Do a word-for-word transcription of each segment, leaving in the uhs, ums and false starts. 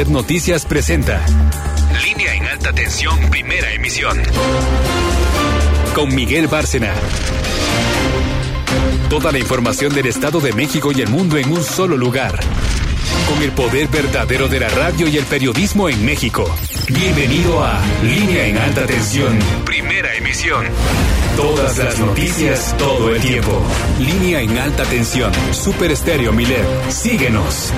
Milet Noticias presenta Línea en Alta Tensión, primera emisión. Con Miguel Bárcena. Toda la información del Estado de México y el mundo en un solo lugar. Con el poder verdadero de la radio y el periodismo en México. Bienvenido a Línea en Alta Tensión, primera emisión. Todas las noticias, todo el tiempo. Línea en Alta Tensión, Super Estéreo Milet. Síguenos.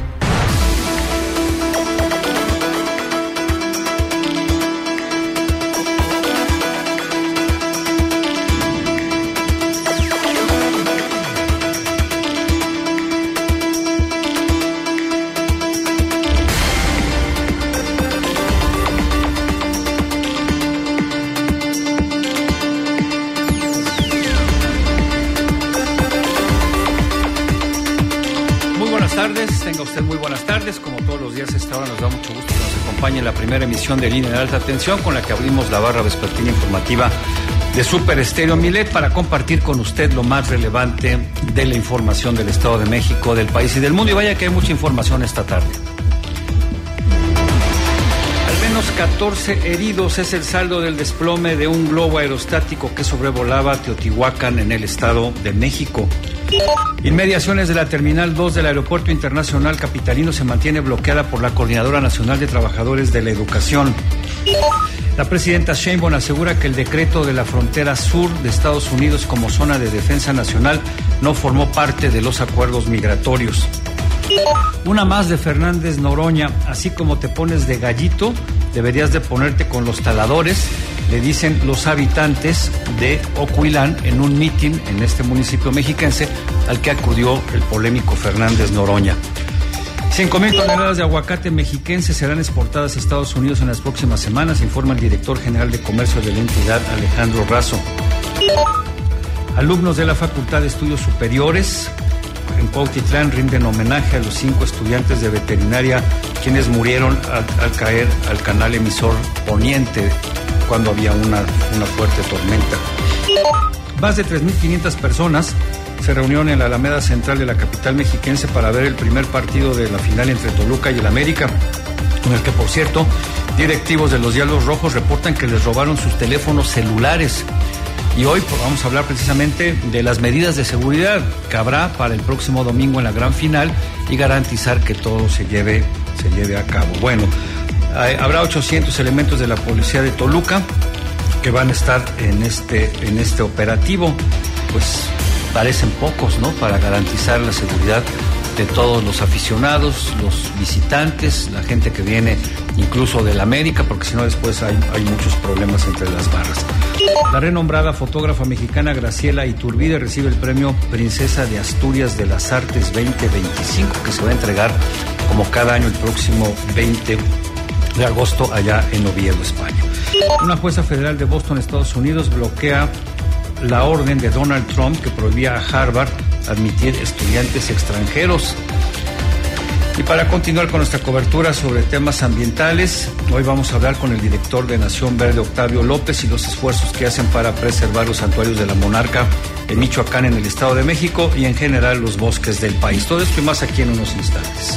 Tenga usted muy buenas tardes, como todos los días a esta hora nos da mucho gusto que nos acompañe en la primera emisión de Línea de Alta Tensión, con la que abrimos la barra vespertina informativa de Super Estéreo Milet para compartir con usted lo más relevante de la información del Estado de México, del país y del mundo. Y vaya que hay mucha información esta tarde. Al menos catorce heridos es el saldo del desplome de un globo aerostático que sobrevolaba Teotihuacán en el Estado de México. Inmediaciones de la Terminal dos del Aeropuerto Internacional Capitalino se mantiene bloqueada por la Coordinadora Nacional de Trabajadores de la Educación. La presidenta Sheinbaum asegura que el decreto de la frontera sur de Estados Unidos como zona de defensa nacional no formó parte de los acuerdos migratorios. Una más de Fernández Noroña: así como te pones de gallito, deberías de ponerte con los taladores, le dicen los habitantes de Ocuilán en un mitin en este municipio mexiquense al que acudió el polémico Fernández Noroña. Cinco mil toneladas de aguacate mexiquense serán exportadas a Estados Unidos en las próximas semanas, informa el director general de comercio de la entidad, Alejandro Razo. Alumnos de la Facultad de Estudios Superiores en Cuautitlán rinden homenaje a los cinco estudiantes de veterinaria quienes murieron al, al caer al canal emisor poniente cuando había una, una fuerte tormenta. Más de tres mil quinientas personas se reunieron en la Alameda Central de la capital mexiquense para ver el primer partido de la final entre Toluca y el América, en el que, por cierto, directivos de los Diablos Rojos reportan que les robaron sus teléfonos celulares. Y hoy pues, vamos a hablar precisamente de las medidas de seguridad que habrá para el próximo domingo en la gran final y garantizar que todo se lleve, se lleve a cabo. Bueno, hay, habrá ochocientos elementos de la policía de Toluca que van a estar en este, en este operativo. Pues parecen pocos, ¿no?, para garantizar la seguridad de todos los aficionados, los visitantes, la gente que viene incluso de la América, porque si no después hay, hay muchos problemas entre las barras. La renombrada fotógrafa mexicana Graciela Iturbide recibe el premio Princesa de Asturias de las Artes veinte veinticinco, que se va a entregar como cada año el próximo veinte de agosto allá en Oviedo, España. Una jueza federal de Boston, Estados Unidos, bloquea la orden de Donald Trump que prohibía a Harvard admitir estudiantes extranjeros. Y para continuar con nuestra cobertura sobre temas ambientales, hoy vamos a hablar con el director de Nación Verde, Octavio López, y los esfuerzos que hacen para preservar los santuarios de la monarca en Michoacán, en el Estado de México, y en general los bosques del país. Todo esto y más aquí en unos instantes.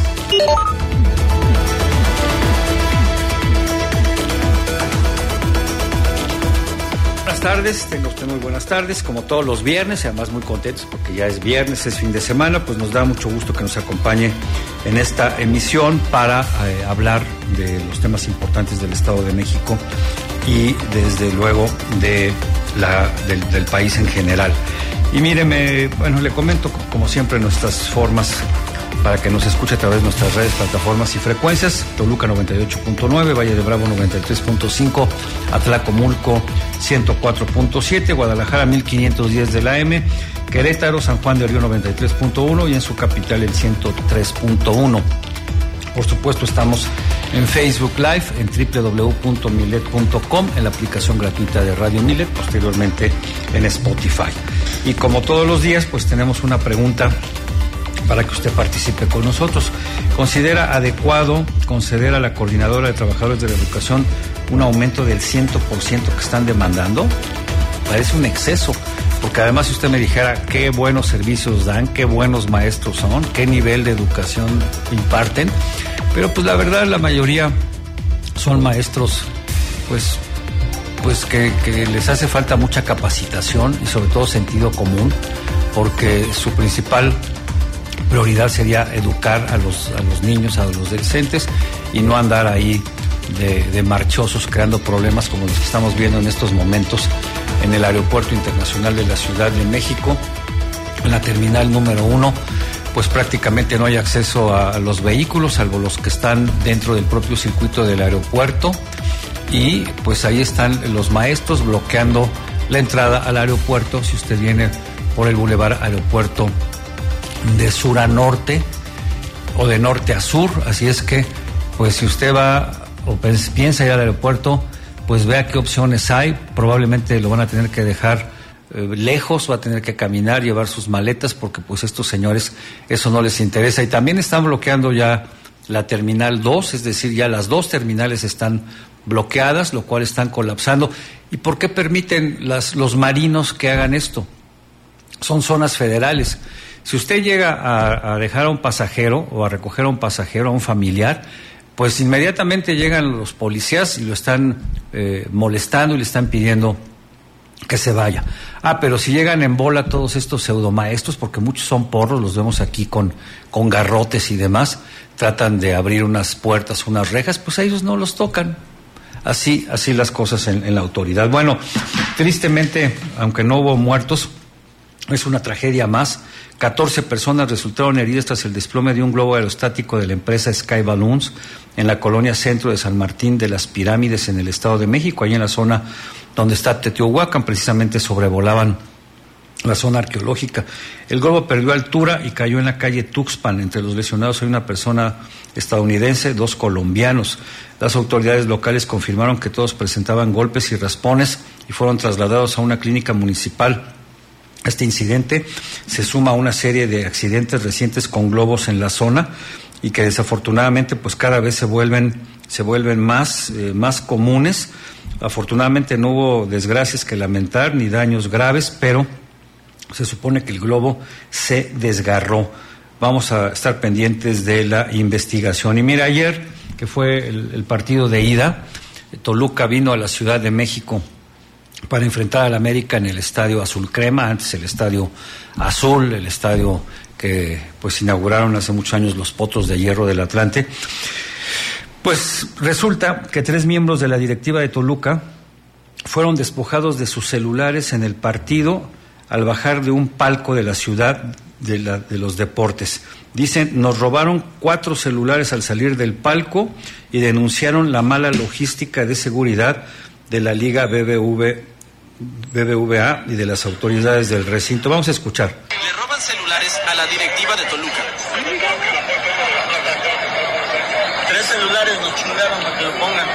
Buenas tardes, tenga usted muy buenas tardes, como todos los viernes, y además muy contentos porque ya es viernes, es fin de semana, pues nos da mucho gusto que nos acompañe en esta emisión para eh, hablar de los temas importantes del Estado de México y desde luego de la, del, del país en general. Y míreme, bueno, le comento como siempre nuestras formas para que nos escuche a través de nuestras redes, plataformas y frecuencias: Toluca noventa y ocho punto nueve, Valle de Bravo noventa y tres punto cinco, Atlacomulco ciento cuatro punto siete, Guadalajara mil quinientos diez de la M, Querétaro, San Juan de Río noventa y tres punto uno y en su capital el ciento tres punto uno. Por supuesto estamos en Facebook Live, en doble u doble u doble u punto milet punto com, en la aplicación gratuita de Radio Milet, posteriormente en Spotify. Y como todos los días, pues tenemos una pregunta para que usted participe con nosotros. ¿Considera adecuado conceder a la Coordinadora de Trabajadores de la Educación un aumento del cien por ciento que están demandando? Parece un exceso, porque además si usted me dijera qué buenos servicios dan, qué buenos maestros son, qué nivel de educación imparten, Pero pues la verdad la mayoría son maestros pues, pues que, que les hace falta mucha capacitación y sobre todo sentido común, porque su principal prioridad sería educar a los, a los niños, a los adolescentes y no andar ahí de, de marchosos creando problemas como los que estamos viendo en estos momentos en el Aeropuerto Internacional de la Ciudad de México, en la terminal número uno. Pues prácticamente no hay acceso a, a los vehículos, salvo los que están dentro del propio circuito del aeropuerto, y pues ahí están los maestros bloqueando la entrada al aeropuerto si usted viene por el Boulevard Aeropuerto de sur a norte o de norte a sur. Así es que pues si usted va o piensa ir al aeropuerto, pues vea qué opciones hay. Probablemente lo van a tener que dejar eh, lejos, va a tener que caminar, llevar sus maletas, porque pues estos señores eso no les interesa. Y también están bloqueando ya la terminal dos, es decir, ya las dos terminales están bloqueadas, lo cual están colapsando. ¿Y por qué permiten las, los marinos que hagan esto? Son zonas federales. Si usted llega a, a dejar a un pasajero o a recoger a un pasajero, a un familiar, pues inmediatamente llegan los policías y lo están eh, molestando y le están pidiendo que se vaya. Ah, pero si llegan en bola todos estos pseudomaestros, porque muchos son porros, los vemos aquí con, con garrotes y demás, tratan de abrir unas puertas, unas rejas, pues a ellos no los tocan. Así, así las cosas en, en la autoridad. Bueno, tristemente, aunque no hubo muertos, es una tragedia más. catorce personas resultaron heridas tras el desplome de un globo aerostático de la empresa Sky Balloons en la colonia centro de San Martín de las Pirámides, en el Estado de México, ahí en la zona donde está Teotihuacán. Precisamente sobrevolaban la zona arqueológica. El globo perdió altura y cayó en la calle Tuxpan. Entre los lesionados hay una persona estadounidense, dos colombianos. Las autoridades locales confirmaron que todos presentaban golpes y raspones y fueron trasladados a una clínica municipal. Este incidente se suma a una serie de accidentes recientes con globos en la zona y que desafortunadamente pues cada vez se vuelven se vuelven más eh, más comunes. Afortunadamente no hubo desgracias que lamentar ni daños graves, pero se supone que el globo se desgarró. Vamos a estar pendientes de la investigación. Y mira, ayer que fue el, el partido de ida, Toluca vino a la Ciudad de México para enfrentar al América en el Estadio Azul Crema, antes el Estadio Azul, el estadio que pues inauguraron hace muchos años los Potros de Hierro del Atlante. Pues resulta que tres miembros de la directiva de Toluca fueron despojados de sus celulares en el partido al bajar de un palco de la ciudad de, la, de los deportes. Dicen, nos robaron cuatro celulares al salir del palco y denunciaron la mala logística de seguridad de la Liga B B V, B B V A y de las autoridades del recinto. Vamos a escuchar. Le roban celulares a la directiva de Toluca. Tres celulares nos chingaron para que lo pongan.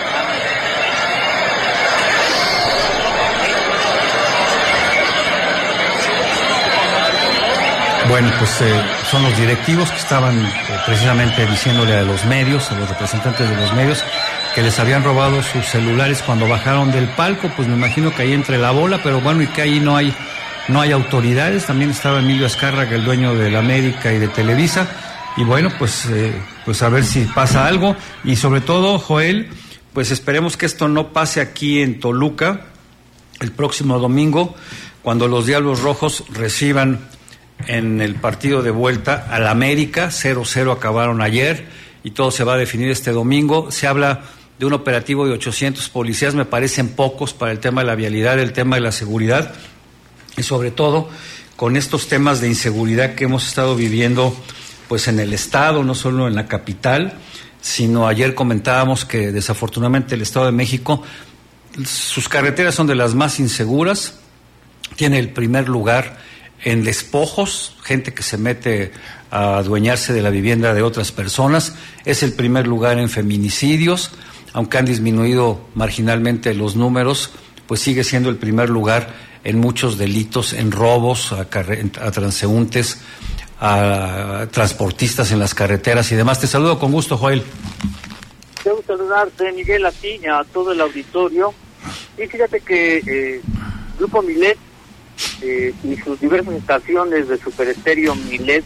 Bueno, pues eh, son los directivos que estaban eh, precisamente diciéndole a los medios, a los representantes de los medios, que les habían robado sus celulares cuando bajaron del palco. Pues me imagino que ahí entre la bola, pero bueno, y que ahí no hay no hay autoridades. También estaba Emilio Azcárraga, el dueño de la América y de Televisa, y bueno, pues eh, pues a ver si pasa algo. Y sobre todo, Joel, pues esperemos que esto no pase aquí en Toluca el próximo domingo, cuando los Diablos Rojos reciban en el partido de vuelta al América. Cero cero acabaron ayer y todo se va a definir este domingo. Se habla de un operativo de ochocientos policías, me parecen pocos para el tema de la vialidad, el tema de la seguridad, y sobre todo con estos temas de inseguridad que hemos estado viviendo pues en el estado, no solo en la capital, sino ayer comentábamos que desafortunadamente el Estado de México, sus carreteras son de las más inseguras, tiene el primer lugar en despojos, gente que se mete a adueñarse de la vivienda de otras personas, es el primer lugar en feminicidios, aunque han disminuido marginalmente los números, pues sigue siendo el primer lugar en muchos delitos, en robos a, carre- a transeúntes, a transportistas en las carreteras y demás. Te saludo con gusto, Joel. Quiero saludarte, Miguel, a ti y a todo el auditorio. Y fíjate que eh, Grupo Milet Eh, y sus diversas estaciones de Super Estéreo Milet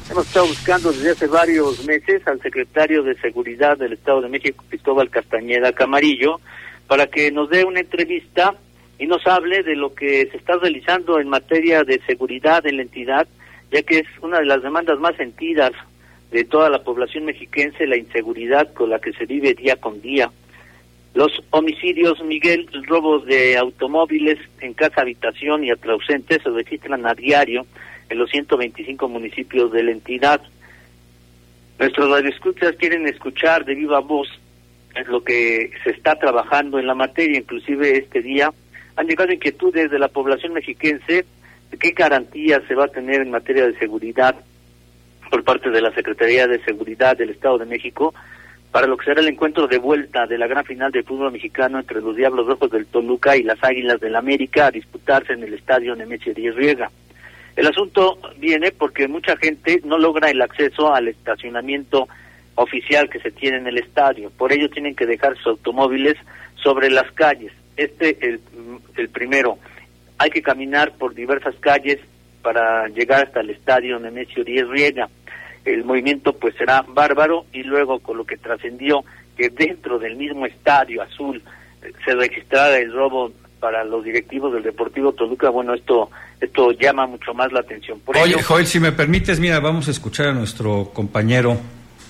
Hemos estado buscando desde hace varios meses al secretario de Seguridad del Estado de México, Cristóbal Castañeda Camarillo, para que nos dé una entrevista y nos hable de lo que se está realizando en materia de seguridad en la entidad, ya que es una de las demandas más sentidas de toda la población mexiquense, la inseguridad con la que se vive día con día. Los homicidios, Miguel, robos de automóviles en casa, habitación y atrausentes se registran a diario en los ciento veinticinco municipios de la entidad. Nuestros radioescuchas quieren escuchar de viva voz es lo que se está trabajando en la materia. Inclusive este día han llegado inquietudes de la población mexiquense de qué garantías se va a tener en materia de seguridad por parte de la Secretaría de Seguridad del Estado de México para lo que será el encuentro de vuelta de la gran final del fútbol mexicano entre los Diablos Rojos del Toluca y las Águilas del América a disputarse en el estadio Nemesio Díaz Riega. El asunto viene porque mucha gente no logra el acceso al estacionamiento oficial que se tiene en el estadio. Por ello tienen que dejar sus automóviles sobre las calles. Este el, el primero. Hay que caminar por diversas calles para llegar hasta el estadio Nemesio Díaz Riega. El movimiento pues será bárbaro, y luego con lo que trascendió que dentro del mismo estadio azul eh, se registrara el robo para los directivos del Deportivo Toluca, bueno, esto esto llama mucho más la atención. Por Oye, ello, Joel, si me permites, mira, vamos a escuchar a nuestro compañero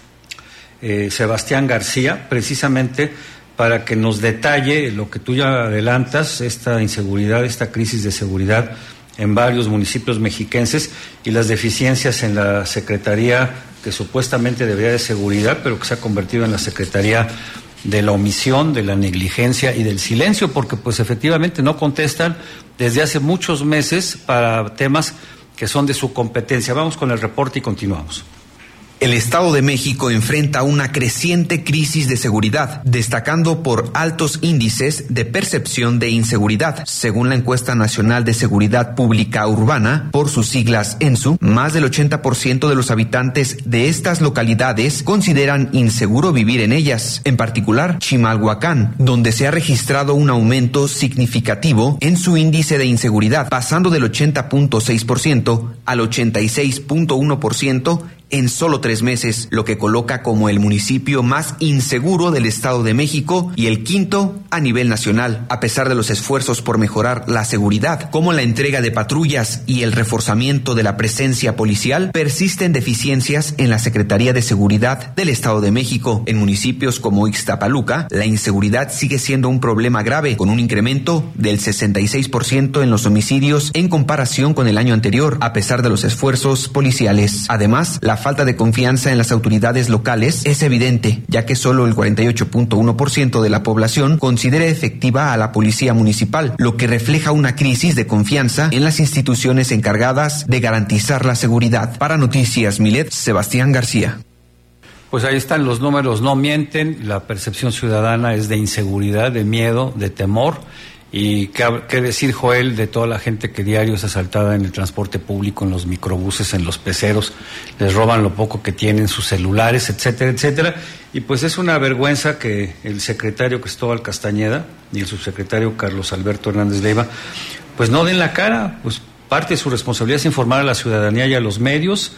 eh, Sebastián García, precisamente para que nos detalle lo que tú ya adelantas, esta inseguridad, esta crisis de seguridad en varios municipios mexiquenses y las deficiencias en la Secretaría que supuestamente debería de seguridad, pero que se ha convertido en la Secretaría de la omisión, de la negligencia y del silencio, porque pues efectivamente no contestan desde hace muchos meses para temas que son de su competencia. Vamos con el reporte y continuamos. El Estado de México enfrenta una creciente crisis de seguridad, destacando por altos índices de percepción de inseguridad. Según la Encuesta Nacional de Seguridad Pública Urbana, por sus siglas ENSU, más del ochenta por ciento de los habitantes de estas localidades consideran inseguro vivir en ellas, en particular Chimalhuacán, donde se ha registrado un aumento significativo en su índice de inseguridad, pasando del ochenta punto seis por ciento al ochenta y seis punto uno por ciento en solo tres meses, lo que coloca como el municipio más inseguro del Estado de México y el quinto a nivel nacional. A pesar de los esfuerzos por mejorar la seguridad, como la entrega de patrullas y el reforzamiento de la presencia policial, persisten deficiencias en la Secretaría de Seguridad del Estado de México. En municipios como Ixtapaluca, la inseguridad sigue siendo un problema grave, con un incremento del sesenta y seis por ciento en los homicidios en comparación con el año anterior, a pesar de los esfuerzos policiales. Además, la falta de confianza en las autoridades locales es evidente, ya que solo el cuarenta y ocho punto uno por ciento de la población considera efectiva a la policía municipal, lo que refleja una crisis de confianza en las instituciones encargadas de garantizar la seguridad. Para Noticias Milet, Sebastián García. Pues ahí están, los números no mienten, la percepción ciudadana es de inseguridad, de miedo, de temor. Y qué, qué decir, Joel, de toda la gente que diario es asaltada en el transporte público, en los microbuses, en los peceros, les roban lo poco que tienen, sus celulares, etcétera, etcétera. Y pues es una vergüenza que el secretario Cristóbal Castañeda y el subsecretario Carlos Alberto Hernández Leiva pues no den la cara. Pues parte de su responsabilidad es informar a la ciudadanía y a los medios,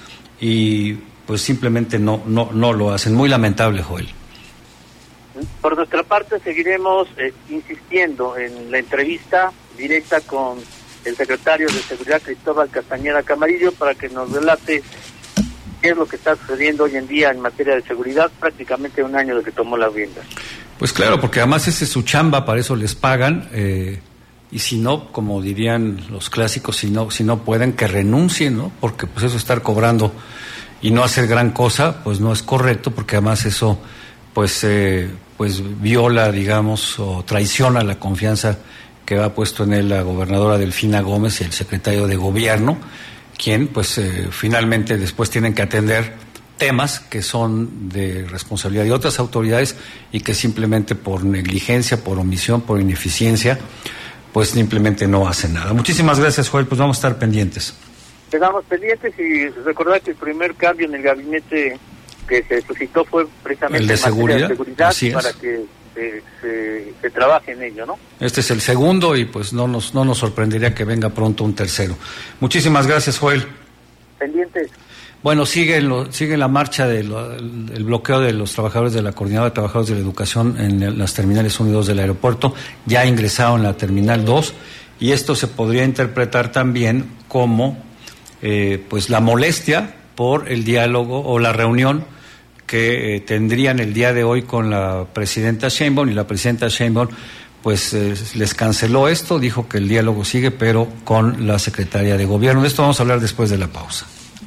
y pues simplemente no, no, no lo hacen. Muy lamentable, Joel. Por nuestra parte seguiremos eh, insistiendo en la entrevista directa con el secretario de Seguridad, Cristóbal Castañeda Camarillo, para que nos relate qué es lo que está sucediendo hoy en día en materia de seguridad, prácticamente un año de que tomó las riendas. Pues claro, porque además esa es su chamba, para eso les pagan, eh, y si no, como dirían los clásicos, si no, si no pueden, que renuncien, ¿no? Porque pues eso, estar cobrando y no hacer gran cosa, pues no es correcto, porque además eso pues eh, pues viola, digamos, o traiciona la confianza que ha puesto en él la gobernadora Delfina Gómez y el secretario de Gobierno, quien pues eh, finalmente después tienen que atender temas que son de responsabilidad de otras autoridades y que simplemente por negligencia, por omisión, por ineficiencia, pues simplemente no hacen nada. Muchísimas gracias, Joel, pues vamos a estar pendientes. Quedamos pendientes y recordar que el primer cambio en el gabinete que se suscitó fue precisamente el de en seguridad, de seguridad así es, para que se, se, se trabaje en ello, ¿no? Este es el segundo y pues no nos no nos sorprendería que venga pronto un tercero. Muchísimas gracias, Joel. Pendientes. Bueno, sigue, lo, sigue la marcha del el bloqueo de los trabajadores de la Coordinadora de Trabajadores de la Educación en las terminales uno y dos del aeropuerto. Ya ingresaron en la terminal dos, y esto se podría interpretar también como eh, pues la molestia por el diálogo o la reunión que eh, tendrían el día de hoy con la presidenta Sheinbaum, y la presidenta Sheinbaum pues eh, les canceló esto, dijo que el diálogo sigue, pero con la secretaria de Gobierno. De esto vamos a hablar después de la pausa.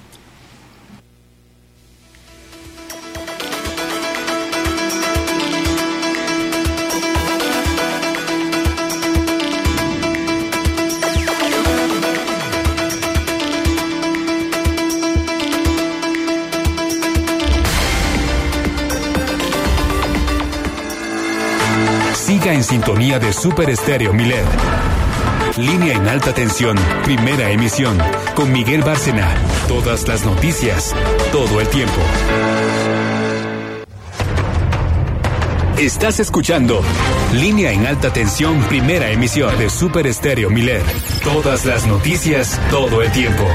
Siga en sintonía de Super Estéreo Milet. Línea en alta tensión, primera emisión, con Miguel Bárcena. Todas las noticias, todo el tiempo. Estás escuchando Línea en alta tensión, primera emisión de Super Estéreo Milet. Todas las noticias, todo el tiempo.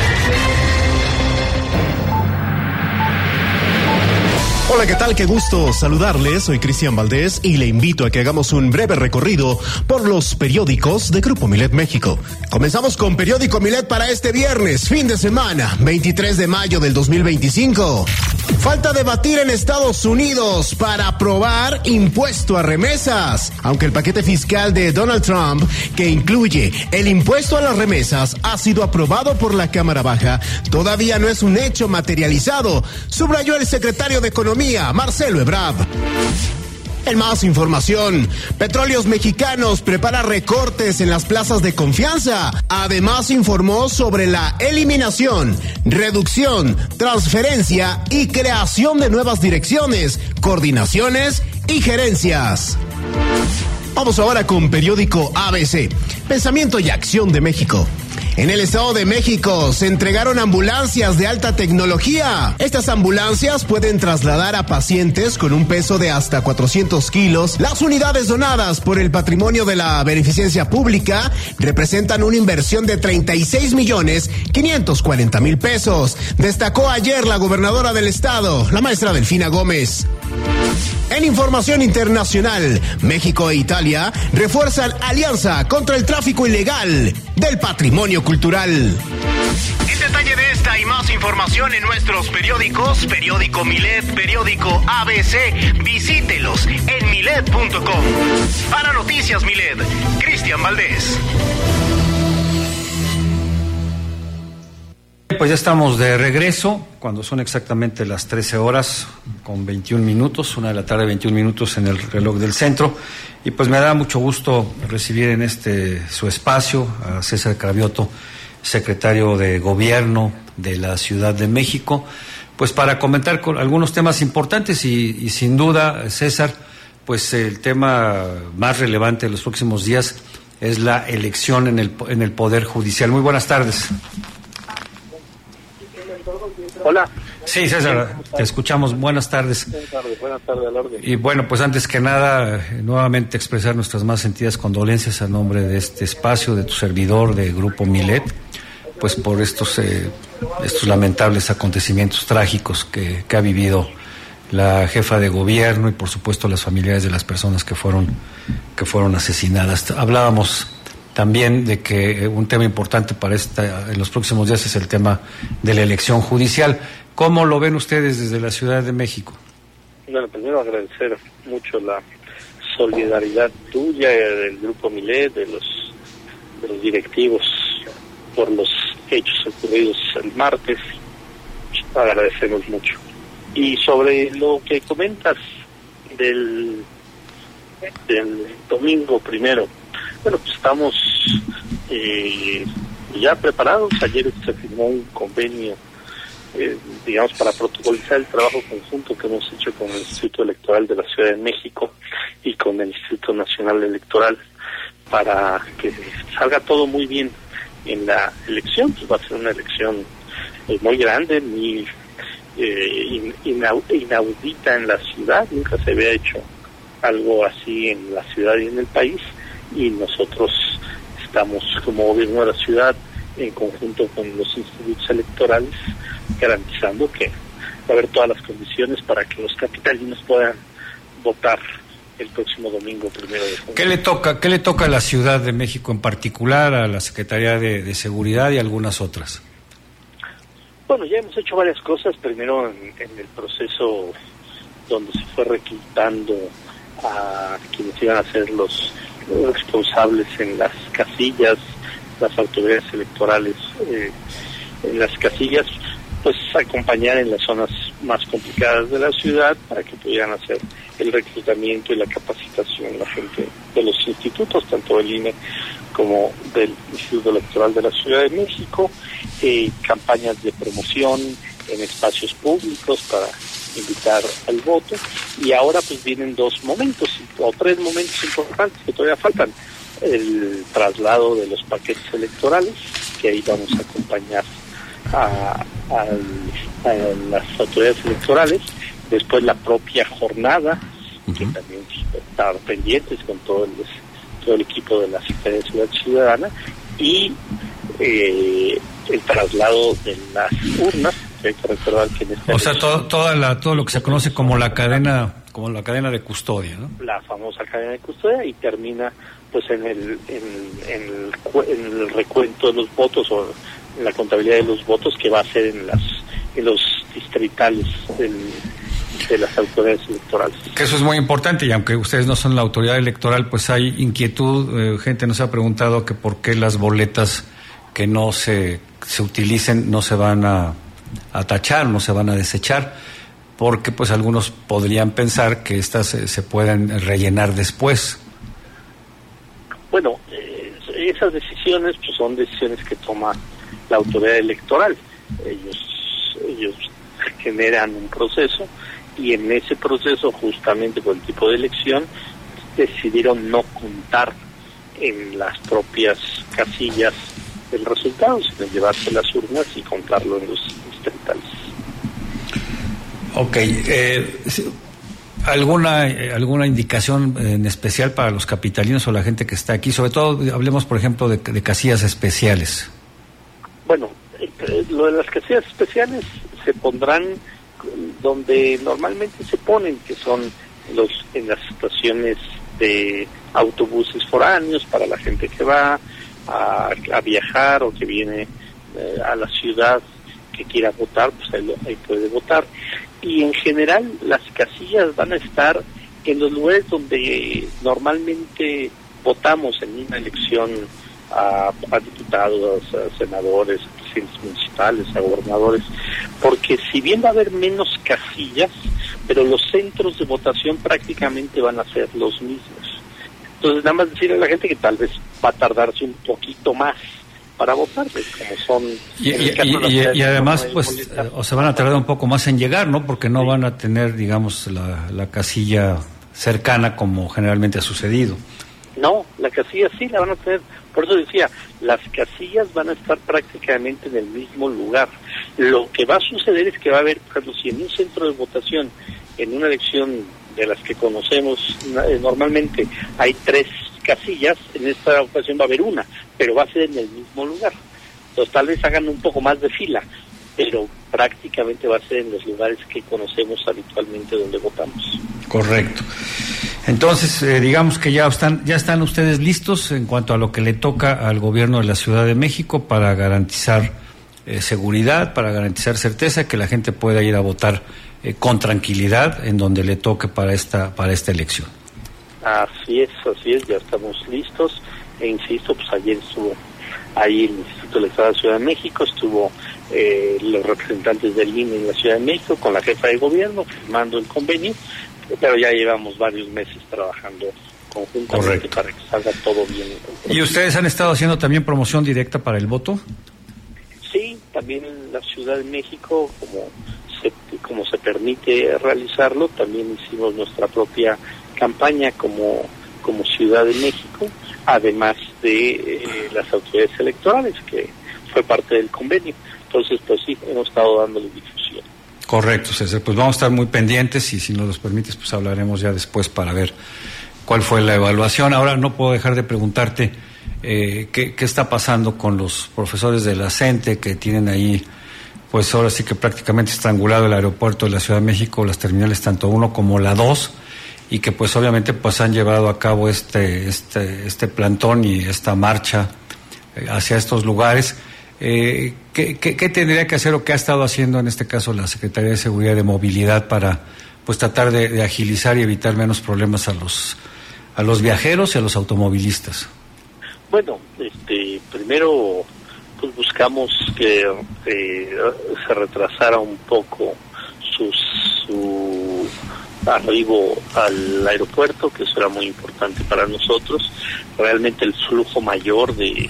Hola, ¿qué tal? Qué gusto saludarles. Soy Cristian Valdés y le invito a que hagamos un breve recorrido por los periódicos de Grupo Milet México. Comenzamos con Periódico Milet para este viernes, fin de semana, veintitrés de mayo del dos mil veinticinco. Falta debatir en Estados Unidos para aprobar impuesto a remesas. Aunque el paquete fiscal de Donald Trump, que incluye el impuesto a las remesas, ha sido aprobado por la Cámara Baja, todavía no es un hecho materializado, subrayó el secretario de Economía, Marcelo Ebrard. En más información, Petróleos Mexicanos prepara recortes en las plazas de confianza. Además, informó sobre la eliminación, reducción, transferencia y creación de nuevas direcciones, coordinaciones y gerencias. Vamos ahora con Periódico A B C, Pensamiento y Acción de México. En el Estado de México se entregaron ambulancias de alta tecnología. Estas ambulancias pueden trasladar a pacientes con un peso de hasta cuatrocientos kilos. Las unidades donadas por el Patrimonio de la Beneficencia Pública representan una inversión de treinta y seis millones quinientos cuarenta mil pesos. Destacó ayer la gobernadora del estado, la maestra Delfina Gómez. En información internacional, México e Italia refuerzan alianza contra el tráfico ilegal del patrimonio cultural. El detalle de esta y más información en nuestros periódicos, Periódico Milet, Periódico A B C, visítelos en milet punto com. Para Noticias Milet, Cristian Valdés. Pues ya estamos de regreso, cuando son exactamente las trece horas con veintiún minutos, una de la tarde, veintiún minutos en el reloj del centro. Y pues me da mucho gusto recibir en este su espacio a César Cravioto, secretario de Gobierno de la Ciudad de México, pues para comentar con algunos temas importantes y, y sin duda, César, pues el tema más relevante de los próximos días es la elección en el, en el Poder Judicial. Muy buenas tardes. Hola. Sí, César, te escuchamos. Buenas tardes. Buenas tardes, buenas tardes, al orden. Y bueno, pues antes que nada, eh, nuevamente expresar nuestras más sentidas condolencias a nombre de este espacio, de tu servidor, de Grupo Milet, pues por estos eh, estos lamentables acontecimientos trágicos que, que ha vivido la jefa de gobierno y por supuesto las familiares de las personas que fueron que fueron asesinadas. Hablábamos también de que un tema importante para esta en los próximos días es el tema de la elección judicial. ¿Cómo lo ven ustedes desde la Ciudad de México? Bueno, primero agradecer mucho la solidaridad tuya, del Grupo Milet, de los, de los directivos por los hechos ocurridos el martes. Agradecemos mucho. Y sobre lo que comentas del, del domingo primero, bueno, pues estamos eh, ya preparados. Ayer se firmó un convenio, eh, digamos, para protocolizar el trabajo conjunto que hemos hecho con el Instituto Electoral de la Ciudad de México y con el Instituto Nacional Electoral para que salga todo muy bien en la elección. Pues va a ser una elección eh, muy grande, muy eh, inaudita en la ciudad. Nunca se había hecho algo así en la ciudad y en el país. Y nosotros estamos como gobierno de la ciudad en conjunto con los institutos electorales, garantizando que va a haber todas las condiciones para que los capitalinos puedan votar el próximo domingo primero de junio. ¿Qué le toca, qué le toca a la Ciudad de México en particular, a la Secretaría de, de Seguridad y algunas otras? Bueno, ya hemos hecho varias cosas. Primero en, en el proceso donde se fue reclutando a quienes iban a ser los, los responsables en las casillas, las autoridades electorales eh, en las casillas, pues acompañar en las zonas más complicadas de la ciudad para que pudieran hacer el reclutamiento y la capacitación la gente de los institutos, tanto del I N E como del Instituto Electoral de la Ciudad de México, eh, campañas de promoción en espacios públicos para invitar al voto, y ahora pues vienen dos momentos o tres momentos importantes que todavía faltan: el traslado de los paquetes electorales, que ahí vamos a acompañar a, a, a las autoridades electorales, después la propia jornada, uh-huh. que también estar pendientes con todo el, todo el equipo de la Secretaría de Seguridad Ciudadana, y eh, el traslado de las urnas. Hay que recordar que en esta o sea, todo, toda la, todo lo que se conoce como la cadena, como la cadena de custodia, ¿no? La famosa cadena de custodia, y termina pues en el, en, en el, en el recuento de los votos o en la contabilidad de los votos, que va a ser en las en los distritales del, de las autoridades electorales. Que eso es muy importante, y aunque ustedes no son la autoridad electoral, pues hay inquietud. Eh, gente nos ha preguntado que por qué las boletas que no se, se utilicen no se van a a tachar, no se van a desechar, porque pues algunos podrían pensar que estas se, se pueden rellenar después. Bueno, eh, esas decisiones pues son decisiones que toma la autoridad electoral. Ellos ellos generan un proceso, y en ese proceso, justamente por el tipo de elección, decidieron no contar en las propias casillas el resultado, sino llevarse las urnas y contarlo en los distritales. Ok, eh, ¿alguna alguna indicación en especial para los capitalinos o la gente que está aquí? Sobre todo, hablemos, por ejemplo, de, de casillas especiales. Bueno, eh, lo de las casillas especiales se pondrán donde normalmente se ponen, que son los en las estaciones de autobuses foráneos para la gente que va a, a viajar o que viene eh, a la ciudad, que quiera votar, pues ahí, lo, ahí puede votar. Y en general las casillas van a estar en los lugares donde normalmente votamos en una elección a, a diputados, a senadores, a presidentes municipales, a gobernadores, porque si bien va a haber menos casillas, pero los centros de votación prácticamente van a ser los mismos. Entonces, nada más decirle a la gente que tal vez va a tardarse un poquito más para votar, pues, como son... Y, y, y, y además, pues, eh, o se van a tardar un poco más en llegar, ¿no? Porque no sí. van a tener, digamos, la, la casilla cercana como generalmente ha sucedido. No, la casilla sí la van a tener. Por eso decía, las casillas van a estar prácticamente en el mismo lugar. Lo que va a suceder es que va a haber, por ejemplo, si en un centro de votación, en una elección de las que conocemos normalmente, hay tres casillas, en esta ocasión va a haber una, pero va a ser en el mismo lugar. Entonces tal vez hagan un poco más de fila, pero prácticamente va a ser en los lugares que conocemos habitualmente donde votamos. Correcto. Entonces, eh, digamos que ya están ya están ustedes listos en cuanto a lo que le toca al gobierno de la Ciudad de México para garantizar eh, seguridad, para garantizar certeza, que la gente pueda ir a votar eh, con tranquilidad en donde le toque para esta para esta elección. Así es, así es, ya estamos listos, e insisto, pues ayer estuvo ahí el Instituto Electoral de la Ciudad de México, estuvo eh, los representantes del I N E en la Ciudad de México con la jefa de gobierno firmando el convenio, pero ya llevamos varios meses trabajando conjuntamente. Correcto. Para que salga todo bien. ¿Y ustedes han estado haciendo también promoción directa para el voto? Sí, también en la Ciudad de México, como se, como se permite realizarlo, también hicimos nuestra propia campaña como, como Ciudad de México, además de eh, las autoridades electorales, que fue parte del convenio. Entonces, pues sí, hemos estado dándole difusión. Correcto, César. Pues vamos a estar muy pendientes y si nos los permites, pues hablaremos ya después para ver cuál fue la evaluación. Ahora no puedo dejar de preguntarte eh, ¿qué, qué está pasando con los profesores de la CENTE que tienen ahí, pues ahora sí que prácticamente estrangulado el aeropuerto de la Ciudad de México, las terminales tanto uno como la dos, y que pues obviamente pues han llevado a cabo este, este, este plantón y esta marcha hacia estos lugares? Eh, ¿qué, qué, ¿Qué tendría que hacer o qué ha estado haciendo en este caso la Secretaría de Seguridad y de Movilidad para pues tratar de, de agilizar y evitar menos problemas a los a los viajeros y a los automovilistas? Bueno, este, primero pues buscamos que eh, se retrasara un poco sus, su arribo al aeropuerto, que eso era muy importante para nosotros. Realmente el flujo mayor de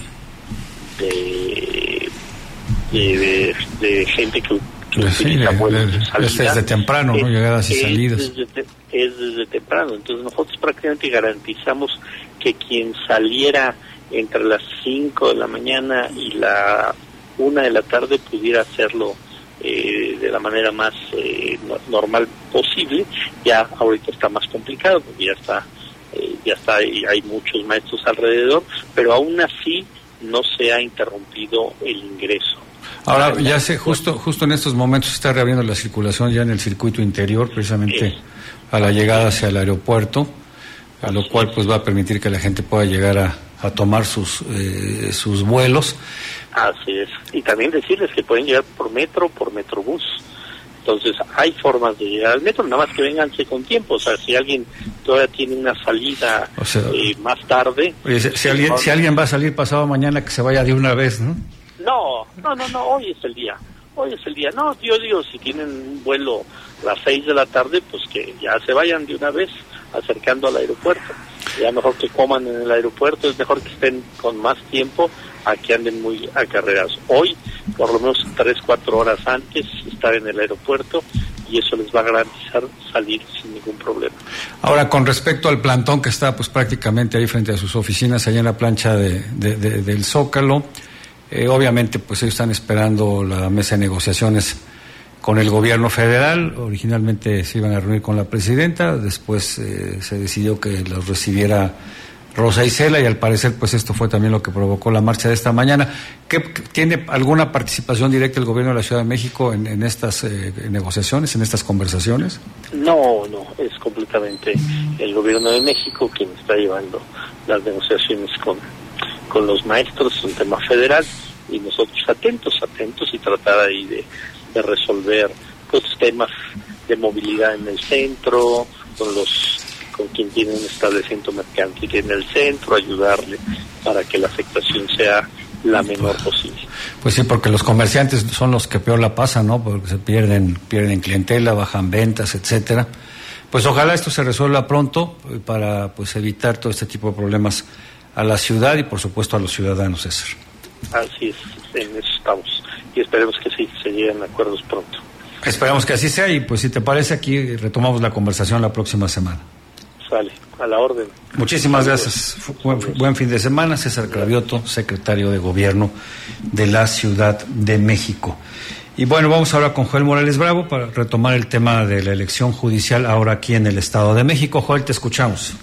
de de, de, de gente que, que sí, utiliza vuelos de salida es desde temprano, ¿no? Es, llegadas y es salidas. Desde, es desde temprano. Entonces nosotros prácticamente garantizamos que quien saliera entre las cinco de la mañana y la una de la tarde pudiera hacerlo eh, de la manera más eh, normal posible. Ya ahorita está más complicado porque ya está eh, ya está y hay muchos maestros alrededor, pero aún así no se ha interrumpido el ingreso. Ahora ya sé, justo justo en estos momentos se está reabriendo la circulación ya en el circuito interior, precisamente es. a la llegada hacia el aeropuerto, a lo cual pues va a permitir que la gente pueda llegar a, a tomar sus eh, sus vuelos. Así es. Y también decirles que pueden llegar por metro, por metrobús. Entonces hay formas de llegar al metro, nada más que vénganse con tiempo. O sea, si alguien todavía tiene una salida o sea, eh, más tarde... Oye, si, si, alguien, si alguien va a salir pasado mañana, que se vaya de una vez, ¿no? No, no, no, no, hoy es el día. Hoy es el día. No, yo digo, si tienen un vuelo a las seis de la tarde, pues que ya se vayan de una vez acercando al aeropuerto. Ya mejor que coman en el aeropuerto, es mejor que estén con más tiempo a que anden muy acarreados. Hoy, por lo menos tres, cuatro horas antes, estar en el aeropuerto y eso les va a garantizar salir sin ningún problema. Ahora, con respecto al plantón que está pues prácticamente ahí frente a sus oficinas, allá en la plancha de, de, de, del Zócalo, eh, obviamente pues ellos están esperando la mesa de negociaciones con el gobierno federal. Originalmente se iban a reunir con la presidenta, después eh, se decidió que los recibiera Rosa Isela y al parecer pues esto fue también lo que provocó la marcha de esta mañana. ¿Qué, ¿Tiene alguna participación directa el gobierno de la Ciudad de México en, en estas eh, negociaciones, en estas conversaciones? No, no, es completamente el gobierno de México quien está llevando las negociaciones con, con los maestros, es un tema federal y nosotros atentos, atentos y tratar ahí de, de resolver pues temas de movilidad en el centro, con los con quien tiene un establecimiento mercantil en el centro, ayudarle para que la afectación sea la menor posible. Pues sí, porque los comerciantes son los que peor la pasan, ¿no? Porque se pierden, pierden clientela, bajan ventas, etcétera. Pues ojalá esto se resuelva pronto para pues evitar todo este tipo de problemas a la ciudad y por supuesto a los ciudadanos, César. Así es, en eso estamos y esperemos que sí se lleguen a acuerdos pronto. Esperamos que así sea y pues si te parece aquí retomamos la conversación la próxima semana. Sale, a la orden. Muchísimas gracias. Buen, buen fin de semana. César Cravioto, secretario de Gobierno de la Ciudad de México. Y bueno, vamos ahora con Joel Morales Bravo para retomar el tema de la elección judicial ahora aquí en el Estado de México. Joel, te escuchamos.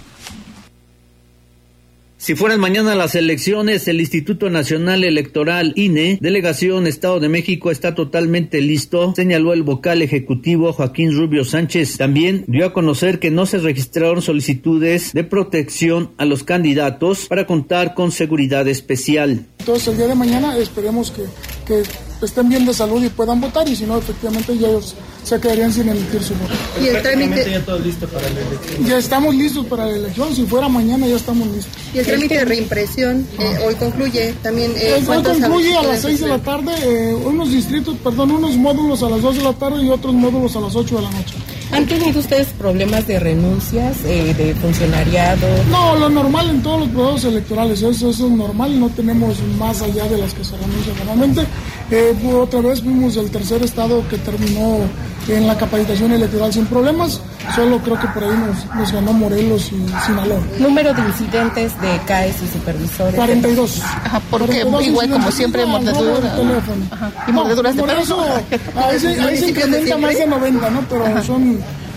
Si fueran mañana las elecciones, el Instituto Nacional Electoral I N E, Delegación Estado de México, está totalmente listo, señaló el vocal ejecutivo Joaquín Rubio Sánchez. También dio a conocer que no se registraron solicitudes de protección a los candidatos para contar con seguridad especial. Entonces el día de mañana esperemos que, que estén bien de salud y puedan votar, y si no, efectivamente ya ellos se quedarían sin emitir su voto. ¿Y el trámite? Ya todo listo para la elección. Ya estamos listos para la elección, si fuera mañana ya estamos listos. ¿Y el trámite de reimpresión eh, hoy concluye también? Eh, hoy concluye a las seis de la tarde, eh, unos distritos, perdón, unos módulos a las dos de la tarde y otros módulos a las ocho de la noche. ¿Han tenido ustedes problemas de renuncias, eh, de funcionariado? No, lo normal en todos los procesos electorales, eso, eso es normal, no tenemos más allá de las que se renuncian normalmente. Eh, otra vez fuimos el tercer estado que terminó en la capacitación electoral sin problemas, solo creo que por ahí nos, nos ganó Morelos y Sinaloa. ¿Número de incidentes de C A E S y supervisores? cuarenta y dos. Ajá, porque igual como siempre mordeduras. Y mordeduras de perro. Eso, ahí se, ahí se incrementa más de noventa, ¿no? Pero Ajá. son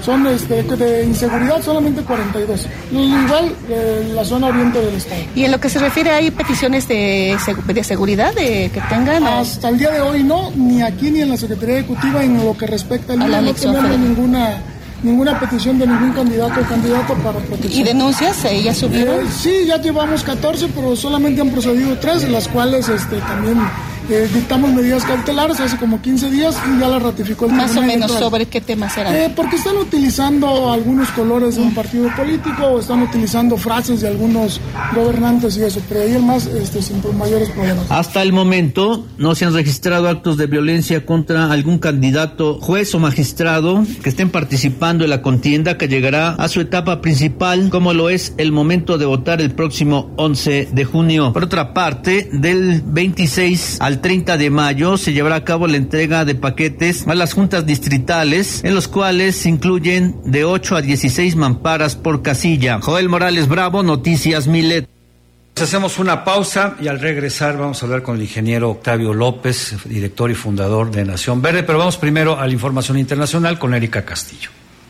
son este, de inseguridad solamente cuarenta y dos, igual eh, la zona oriente del estado. ¿Y en lo que se refiere, hay peticiones de, de seguridad de que tengan? Hasta el día de hoy no, ni aquí ni en la Secretaría Ejecutiva en lo que respecta al a la no elección tenemos federal. ninguna ninguna petición de ningún candidato o candidato para protección. ¿Y denuncias? ¿Eh, ¿Ya subieron? Eh, sí, ya llevamos catorce, pero solamente han procedido tres, de las cuales este, también eh, dictamos medidas cautelares hace como quince días y ya las ratificó el Más o Tribunal menos, Electoral. ¿sobre qué temas eran? Eh, porque están utilizando algunos colores de un partido político o están utilizando frases de algunos gobernantes y eso, pero ahí el más este, sin mayores problemas. Hasta el momento no se han registrado actos de violencia contra algún candidato, juez o magistrado que estén participando en la contienda que llegará a su etapa principal, como lo es el momento de votar el próximo once de junio. Por otra parte, del veintiséis al treinta de mayo se llevará a cabo la entrega de paquetes a las juntas distritales, en los cuales se incluyen de ocho a dieciséis mamparas por casilla. Joel Morales Bravo, Noticias Milet. Hacemos una pausa y al regresar vamos a hablar con el ingeniero Octavio López, director y fundador de Nación Verde, pero vamos primero a la información internacional con Erika Castillo.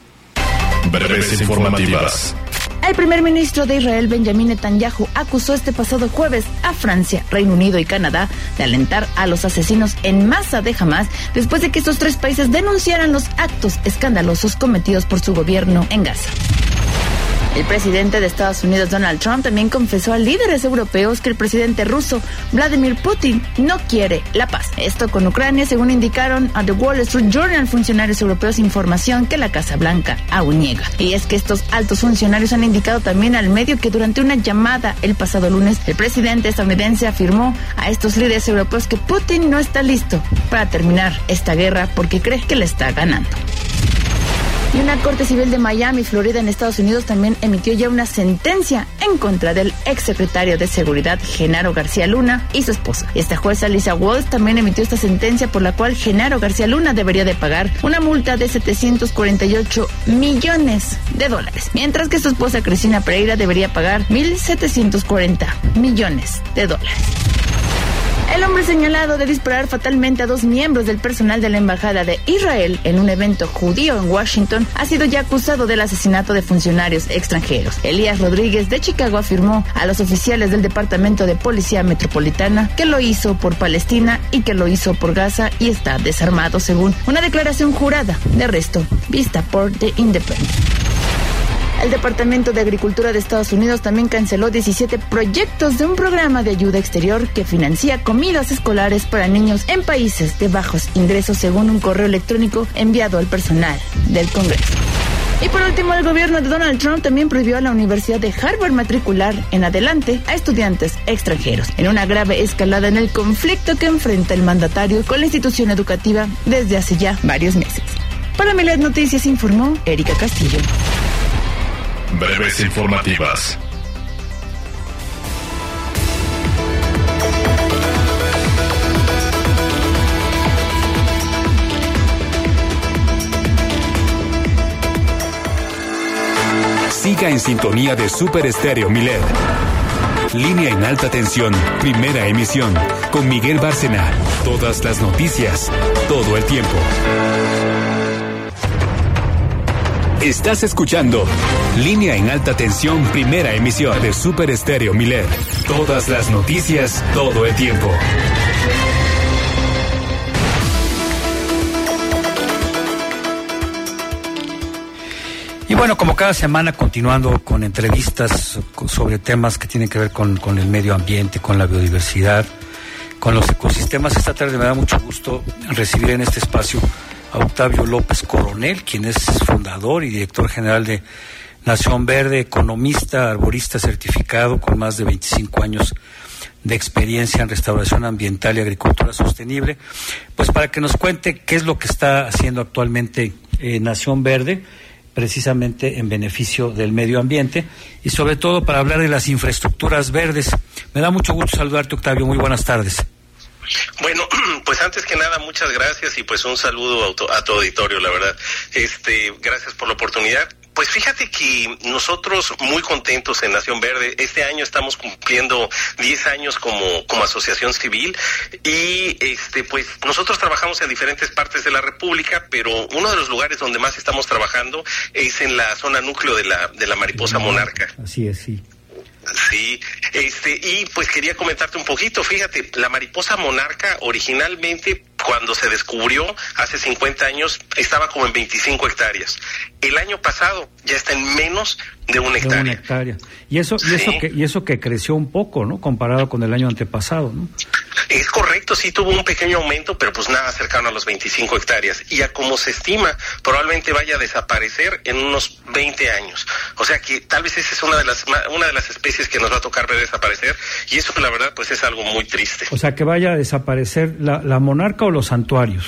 Breves informativas. El primer ministro de Israel, Benjamín Netanyahu, acusó este pasado jueves a Francia, Reino Unido y Canadá de alentar a los asesinos en masa de Hamás después de que estos tres países denunciaran los actos escandalosos cometidos por su gobierno en Gaza. El presidente de Estados Unidos, Donald Trump, también confesó a líderes europeos que el presidente ruso, Vladimir Putin, no quiere la paz. Esto con Ucrania, según indicaron a The Wall Street Journal funcionarios europeos, información que la Casa Blanca aún niega. Y es que estos altos funcionarios han indicado también al medio que durante una llamada el pasado lunes, el presidente estadounidense afirmó a estos líderes europeos que Putin no está listo para terminar esta guerra porque cree que la está ganando. Y una corte civil de Miami, Florida, en Estados Unidos, también emitió ya una sentencia en contra del exsecretario de Seguridad, Genaro García Luna, y su esposa. Esta jueza, Lisa Walsh, también emitió esta sentencia por la cual Genaro García Luna debería de pagar una multa de setecientos cuarenta y ocho millones de dólares, mientras que su esposa, Cristina Pereira, debería pagar mil setecientos cuarenta millones de dólares. El hombre señalado de disparar fatalmente a dos miembros del personal de la Embajada de Israel en un evento judío en Washington ha sido ya acusado del asesinato de funcionarios extranjeros. Elías Rodríguez de Chicago afirmó a los oficiales del Departamento de Policía Metropolitana que lo hizo por Palestina y que lo hizo por Gaza y está desarmado, según una declaración jurada de arresto vista por The Independent. El Departamento de Agricultura de Estados Unidos también canceló diecisiete proyectos de un programa de ayuda exterior que financia comidas escolares para niños en países de bajos ingresos, según un correo electrónico enviado al personal del Congreso. Y por último, el gobierno de Donald Trump también prohibió a la Universidad de Harvard matricular en adelante a estudiantes extranjeros, en una grave escalada en el conflicto que enfrenta el mandatario con la institución educativa desde hace ya varios meses. Para Milet Noticias informó Erika Castillo. Breves informativas. Siga en sintonía de Super Estéreo Milet. Línea en alta tensión, primera emisión, con Miguel Bárcena. Todas las noticias, todo el tiempo. Estás escuchando Línea en alta tensión, primera emisión de Super Estéreo Milet. Todas las noticias, todo el tiempo. Y bueno, como cada semana, continuando con entrevistas sobre temas que tienen que ver con, con el medio ambiente, con la biodiversidad, con los ecosistemas. Esta tarde me da mucho gusto recibir en este espacio a Octavio López Coronel, quien es fundador y director general de Nación Verde, economista, arborista certificado con más de veinticinco años de experiencia en restauración ambiental y agricultura sostenible, pues para que nos cuente qué es lo que está haciendo actualmente eh, Nación Verde, precisamente en beneficio del medio ambiente y sobre todo para hablar de las infraestructuras verdes. Me da mucho gusto saludarte, Octavio, muy buenas tardes. Bueno, pues antes que nada, muchas gracias y pues un saludo a tu, a tu auditorio, la verdad. Este, gracias por la oportunidad. pues fíjate que nosotros muy contentos en Nación Verde. Este año estamos cumpliendo diez años como, como asociación civil y este pues nosotros trabajamos en diferentes partes de la República, pero uno de los lugares donde más estamos trabajando es en la zona núcleo de la de la mariposa monarca. Así es, sí. Sí, este, y pues quería comentarte un poquito, fíjate, la mariposa monarca originalmente cuando se descubrió hace cincuenta años estaba como en veinticinco hectáreas. El año pasado ya está en menos de una hectárea. De una hectárea. Y eso, y eso sí. que, y eso que creció un poco, ¿no? Comparado con el año antepasado, ¿no? Es correcto, sí tuvo un pequeño aumento, pero pues nada cercano a los veinticinco hectáreas. Y a como se estima, probablemente vaya a desaparecer en unos veinte años. O sea que tal vez esa es una de las una de las especies que nos va a tocar ver desaparecer. Y eso, la verdad, pues es algo muy triste. O sea que vaya a desaparecer la, la monarca o los santuarios.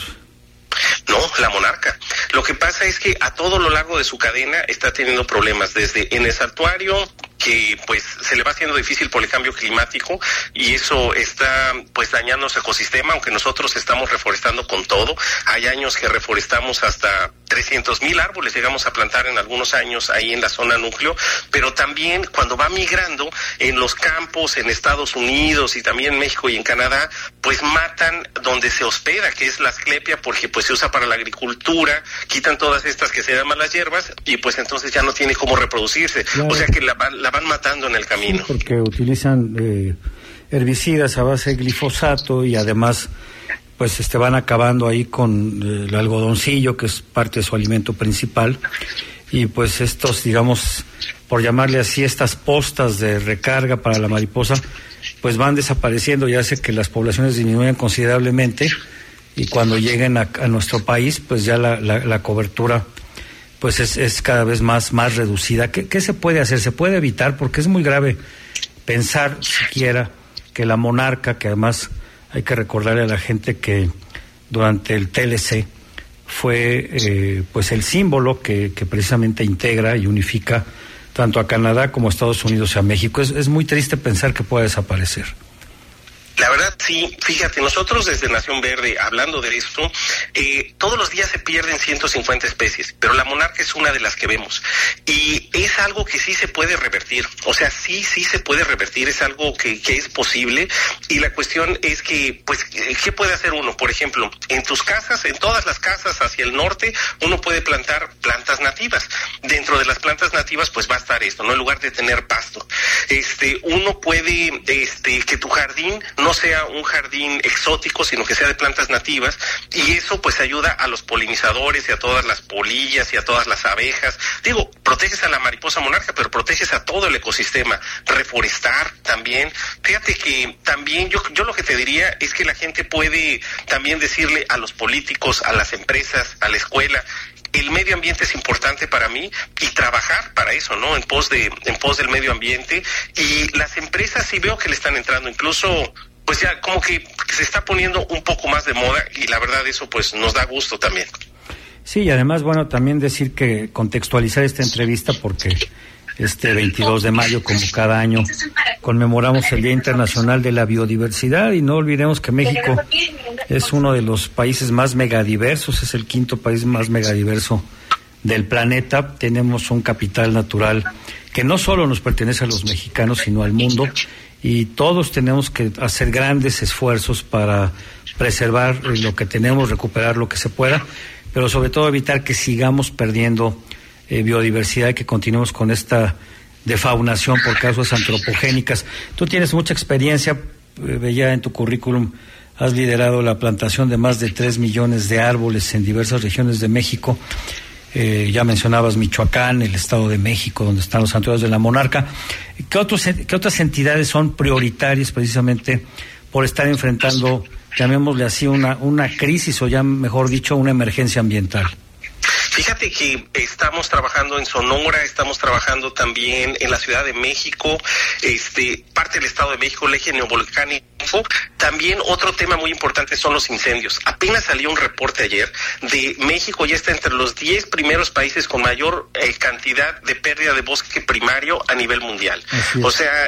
No, la monarca. Lo que pasa es que a todo lo largo de su cadena está teniendo problemas, desde en el santuario, que pues se le va haciendo difícil por el cambio climático y eso está pues dañando su ecosistema, aunque nosotros estamos reforestando con todo. Hay años que reforestamos hasta trescientos mil árboles, llegamos a plantar en algunos años ahí en la zona núcleo, pero también cuando va migrando en los campos en Estados Unidos y también en México y en Canadá, pues matan donde se hospeda, que es la asclepia, porque pues se usa para la agricultura, quitan todas estas que se llaman las hierbas y pues entonces ya no tiene cómo reproducirse. Claro. O sea que la, la van matando en el camino. Sí, porque utilizan eh, herbicidas a base de glifosato y además pues este van acabando ahí con eh, el algodoncillo, que es parte de su alimento principal, y pues estos, digamos, por llamarle así, estas postas de recarga para la mariposa, pues van desapareciendo y hace que las poblaciones disminuyan considerablemente, y cuando lleguen a, a nuestro país, pues ya la, la, la cobertura pues es, es cada vez más, más reducida. ¿Qué, ¿Qué se puede hacer? ¿Se puede evitar? Porque es muy grave pensar siquiera que la monarca, que además hay que recordarle a la gente que durante el T L C fue eh, pues el símbolo que, que precisamente integra y unifica tanto a Canadá como a Estados Unidos y a México. Es, es muy triste pensar que pueda desaparecer. La verdad, sí, fíjate, nosotros desde Nación Verde, hablando de esto, eh, todos los días se pierden ciento cincuenta especies, pero la monarca es una de las que vemos. Y es algo que sí se puede revertir, o sea, sí, sí se puede revertir, es algo que, que es posible. Y la cuestión es que, pues, ¿qué puede hacer uno? Por ejemplo, en tus casas, en todas las casas hacia el norte, uno puede plantar plantas nativas. Dentro de las plantas nativas, pues va a estar esto, ¿no? En lugar de tener pasto. Este, uno puede, este, que tu jardín no sea un jardín exótico, sino que sea de plantas nativas, y eso pues ayuda a los polinizadores y a todas las polillas y a todas las abejas. Digo, proteges a la mariposa monarca, pero proteges a todo el ecosistema. Reforestar también. Fíjate que también yo, yo lo que te diría es que la gente puede también decirle a los políticos, a las empresas, a la escuela, el medio ambiente es importante para mí y trabajar para eso, ¿no? En pos de, en pos del medio ambiente. Y las empresas sí veo que le están entrando, incluso pues ya como que se está poniendo un poco más de moda, y la verdad eso pues nos da gusto también. Sí, y además, bueno, también decir que contextualizar esta entrevista porque este veintidós de mayo, como cada año, conmemoramos el Día Internacional de la Biodiversidad, y no olvidemos que México es uno de los países más megadiversos, es el quinto país más megadiverso del planeta. Tenemos un capital natural que no solo nos pertenece a los mexicanos, sino al mundo, y todos tenemos que hacer grandes esfuerzos para preservar lo que tenemos, recuperar lo que se pueda, pero sobre todo evitar que sigamos perdiendo eh, biodiversidad y que continuemos con esta defaunación por causas antropogénicas. Tú tienes mucha experiencia, eh, veía en tu currículum, has liderado la plantación de más de tres millones de árboles en diversas regiones de México. Eh, ya mencionabas Michoacán, el Estado de México, donde están los santuarios de la monarca. ¿Qué, otros, ¿Qué otras entidades son prioritarias precisamente por estar enfrentando, llamémosle así, una, una crisis, o ya mejor dicho, una emergencia ambiental? Fíjate que estamos trabajando en Sonora, estamos trabajando también en la Ciudad de México, este, parte del Estado de México, el eje neovolcánico. También otro tema muy importante son los incendios. Apenas salió un reporte ayer de México, ya está entre los diez primeros países con mayor eh, cantidad de pérdida de bosque primario a nivel mundial. O sea, es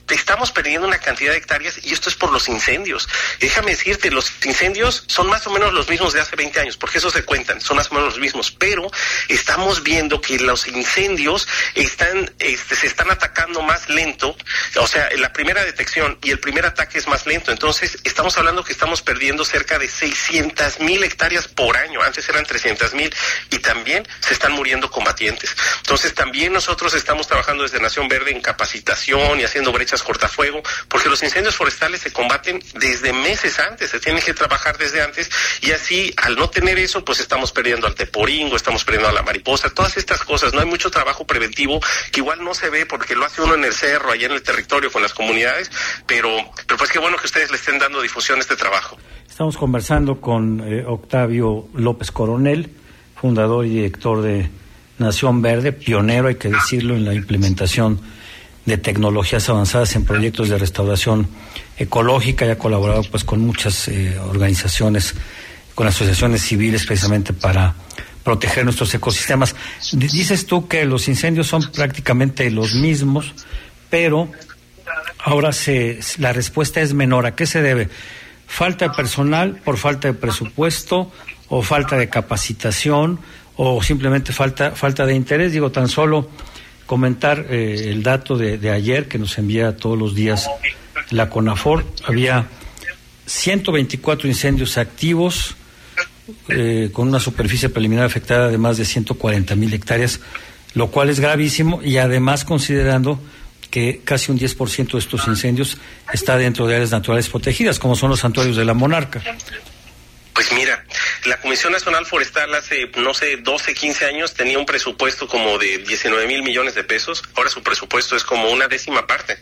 estamos perdiendo una cantidad de hectáreas y esto es por los incendios. Déjame decirte, los incendios son más o menos los mismos de hace veinte años, porque eso se cuentan, son más o menos los mismos, pero estamos viendo que los incendios están, este, se están atacando más lento, o sea, la primera detección y el primer ataque es más lento, entonces estamos hablando que estamos perdiendo cerca de seiscientas mil hectáreas por año, antes eran trescientas mil, y también se están muriendo combatientes. Entonces también nosotros estamos trabajando desde Nación Verde en capacitación y haciendo brechas cortafuego, porque los incendios forestales se combaten desde meses antes, se tienen que trabajar desde antes, y así, al no tener eso, pues estamos perdiendo al teporingo, estamos perdiendo a la mariposa, todas estas cosas. No hay mucho trabajo preventivo que igual no se ve porque lo hace uno en el cerro, allá en el territorio con las comunidades, pero, pero pues qué bueno que ustedes le estén dando difusión a este trabajo. Estamos conversando con eh, Octavio López Coronel, fundador y director de Nación Verde, pionero, hay que decirlo, en la implementación de tecnologías avanzadas en proyectos de restauración ecológica, y ha colaborado pues con muchas eh, organizaciones, con asociaciones civiles, precisamente para proteger nuestros ecosistemas. D- dices tú que los incendios son prácticamente los mismos, pero ahora se la respuesta es menor. ¿A qué se debe? ¿Falta de personal por falta de presupuesto, o falta de capacitación, o simplemente falta falta de interés? Digo, tan solo comentar eh, el dato de, de ayer que nos envía todos los días la CONAFOR. Había ciento veinticuatro incendios activos, eh, con una superficie preliminar afectada de más de ciento cuarenta mil hectáreas, lo cual es gravísimo, y además considerando que casi un diez por ciento de estos incendios está dentro de áreas naturales protegidas, como son los santuarios de la monarca. Pues mira, la Comisión Nacional Forestal hace, no sé, doce, quince años tenía un presupuesto como de diecinueve mil millones de pesos. Ahora su presupuesto es como una décima parte.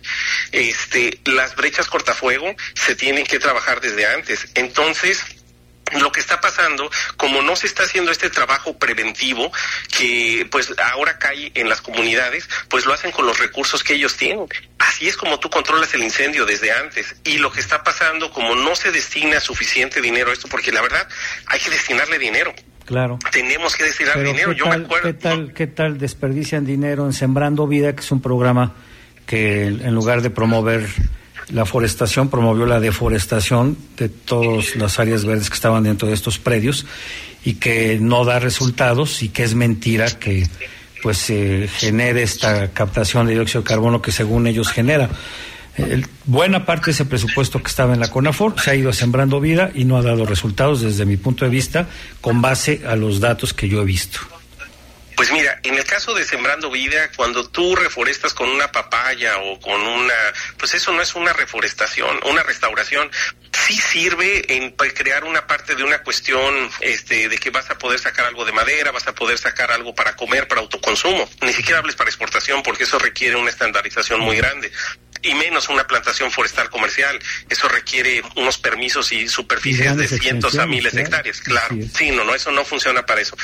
Este, las brechas cortafuego se tienen que trabajar desde antes. Entonces, lo que está pasando, como no se está haciendo este trabajo preventivo, que pues ahora cae en las comunidades, pues lo hacen con los recursos que ellos tienen. Así es como tú controlas el incendio desde antes. Y lo que está pasando, como no se destina suficiente dinero a esto, porque la verdad hay que destinarle dinero. Claro. Tenemos que destinar Pero dinero. ¿qué Yo tal, me acuerdo. ¿qué tal, qué tal desperdician dinero en Sembrando Vida, que es un programa que en lugar de promover la forestación, promovió la deforestación de todas las áreas verdes que estaban dentro de estos predios, y que no da resultados, y que es mentira que pues se eh, genere esta captación de dióxido de carbono que según ellos genera? El, buena parte de ese presupuesto que estaba en la CONAFOR se ha ido a Sembrando Vida y no ha dado resultados desde mi punto de vista, con base a los datos que yo he visto. Pues mira, en el caso de Sembrando Vida, cuando tú reforestas con una papaya o con una, pues eso no es una reforestación, una restauración. Sí sirve en crear una parte de una cuestión, este, de que vas a poder sacar algo de madera, vas a poder sacar algo para comer, para autoconsumo. Ni siquiera hables para exportación, porque eso requiere una estandarización muy grande. Y menos una plantación forestal comercial. Eso requiere unos permisos y superficies de cientos a miles de hectáreas. Claro, sí, no, no, eso no funciona para eso.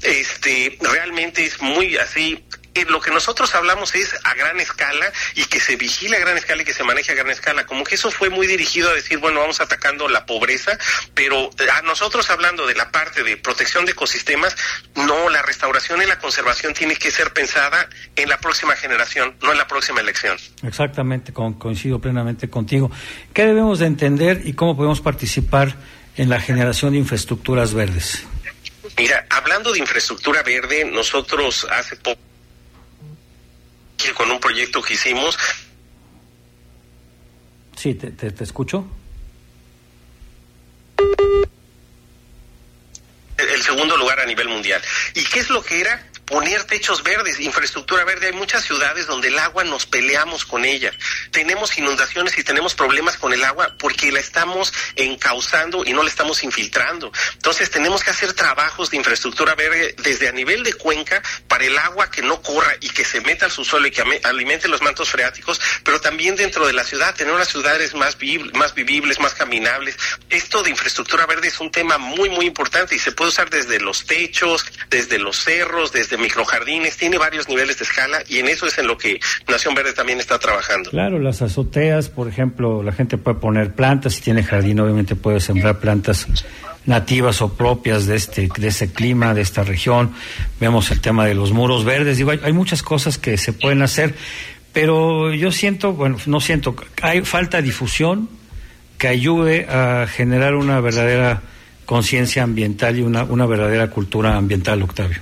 Este, realmente es muy así. Lo que nosotros hablamos es a gran escala, y que se vigile a gran escala y que se maneje a gran escala. Como que eso fue muy dirigido a decir, bueno, vamos atacando la pobreza, pero a nosotros hablando de la parte de protección de ecosistemas, no, la restauración y la conservación tiene que ser pensada en la próxima generación, no en la próxima elección. Exactamente, con, coincido plenamente contigo. ¿Qué debemos de entender y cómo podemos participar en la generación de infraestructuras verdes? Mira, hablando de infraestructura verde, nosotros hace poco, con un proyecto que hicimos. Sí, te, te, te escucho. El segundo lugar a nivel mundial. ¿Y qué es lo que era? Poner techos verdes, infraestructura verde. Hay muchas ciudades donde el agua nos peleamos con ella. Tenemos inundaciones y tenemos problemas con el agua porque la estamos encauzando y no la estamos infiltrando. Entonces tenemos que hacer trabajos de infraestructura verde desde a nivel de cuenca para el agua que no corra y que se meta al subsuelo y que alimente los mantos freáticos, pero también dentro de la ciudad, tener unas ciudades más, vi- más vivibles, más caminables. Esto de infraestructura verde es un tema muy, muy importante y se puede usar desde los techos, desde los cerros, desde microjardines, tiene varios niveles de escala, y en eso es en lo que Nación Verde también está trabajando. Claro, las azoteas, por ejemplo, la gente puede poner plantas, si tiene jardín obviamente puede sembrar plantas nativas o propias de este de ese clima, de esta región. Vemos el tema de los muros verdes, digo, hay, hay muchas cosas que se pueden hacer, pero yo siento, bueno, no siento, hay falta de difusión que ayude a generar una verdadera conciencia ambiental y una, una verdadera cultura ambiental, Octavio.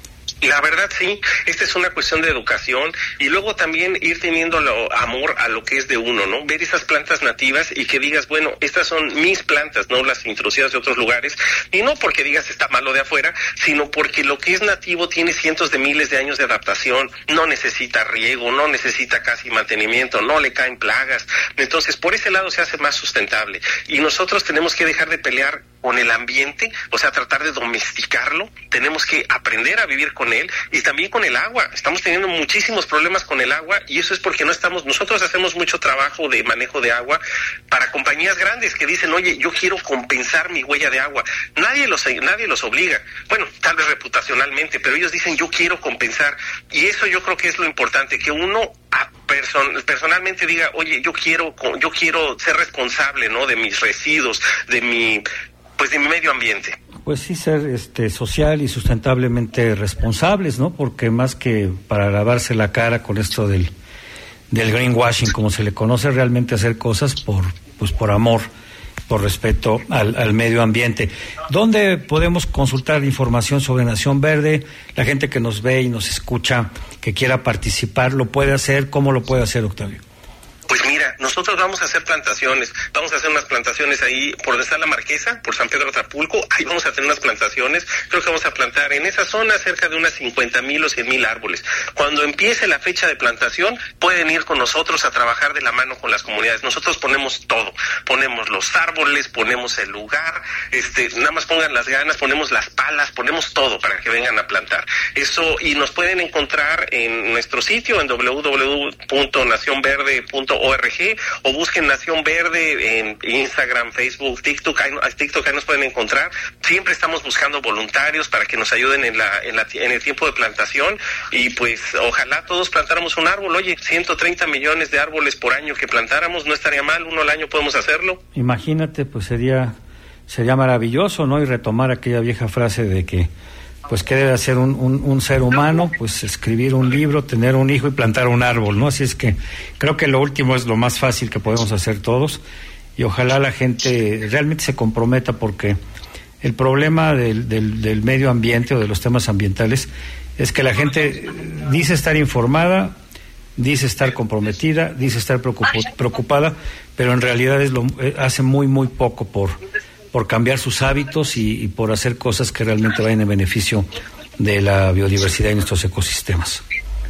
La verdad sí, esta es una cuestión de educación y luego también ir teniendo lo, amor a lo que es de uno, ¿no? Ver esas plantas nativas y que digas, bueno, estas son mis plantas, no las introducidas de otros lugares, y no porque digas está malo de afuera, sino porque lo que es nativo tiene cientos de miles de años de adaptación, no necesita riego, no necesita casi mantenimiento, no le caen plagas, entonces por ese lado se hace más sustentable y nosotros tenemos que dejar de pelear con el ambiente, o sea, tratar de domesticarlo, tenemos que aprender a vivir con él y también con el agua. Estamos teniendo muchísimos problemas con el agua y eso es porque no estamos, nosotros hacemos mucho trabajo de manejo de agua para compañías grandes que dicen, oye, yo quiero compensar mi huella de agua. Nadie los, nadie los obliga, bueno, tal vez reputacionalmente, pero ellos dicen, yo quiero compensar y eso yo creo que es lo importante, que uno a person, personalmente diga, oye, yo quiero, yo quiero ser responsable, ¿no? De mis residuos, de mi pues de mi medio ambiente. Pues sí, ser este social y sustentablemente responsables, ¿no? Porque más que para lavarse la cara con esto del del greenwashing, como se le conoce, realmente hacer cosas por pues por amor, por respeto al, al medio ambiente. ¿Dónde podemos consultar información sobre Nación Verde? La gente que nos ve y nos escucha, que quiera participar, ¿lo puede hacer? ¿Cómo lo puede hacer, Octavio? Pues mira, nosotros vamos a hacer plantaciones, vamos a hacer unas plantaciones ahí por donde está la Marquesa, por San Pedro Atapulco, ahí vamos a tener unas plantaciones, creo que vamos a plantar en esa zona cerca de unas cincuenta mil o cien mil árboles. Cuando empiece la fecha de plantación, pueden ir con nosotros a trabajar de la mano con las comunidades. Nosotros ponemos todo, ponemos los árboles, ponemos el lugar, este, nada más pongan las ganas, ponemos las palas, ponemos todo para que vengan a plantar. Eso, y nos pueden encontrar en nuestro sitio en doble u doble u doble u punto nación verde punto org o busquen Nación Verde en Instagram, Facebook, TikTok, ahí, TikTok, ahí nos pueden encontrar. Siempre estamos buscando voluntarios para que nos ayuden en la, en la en el tiempo de plantación y pues ojalá todos plantáramos un árbol. Oye, ciento treinta millones de árboles por año que plantáramos, no estaría mal, uno al año podemos hacerlo. Imagínate, pues sería sería maravilloso, ¿no? Y retomar aquella vieja frase de que pues qué debe hacer un, un, un ser humano, pues escribir un libro, tener un hijo y plantar un árbol, ¿no? Así es que creo que lo último es lo más fácil que podemos hacer todos y ojalá la gente realmente se comprometa porque el problema del, del, del medio ambiente o de los temas ambientales es que la gente dice estar informada, dice estar comprometida, dice estar preocup- preocupada, pero en realidad es lo, hace muy, muy poco por... por cambiar sus hábitos y, y por hacer cosas que realmente vayan en beneficio de la biodiversidad y nuestros ecosistemas.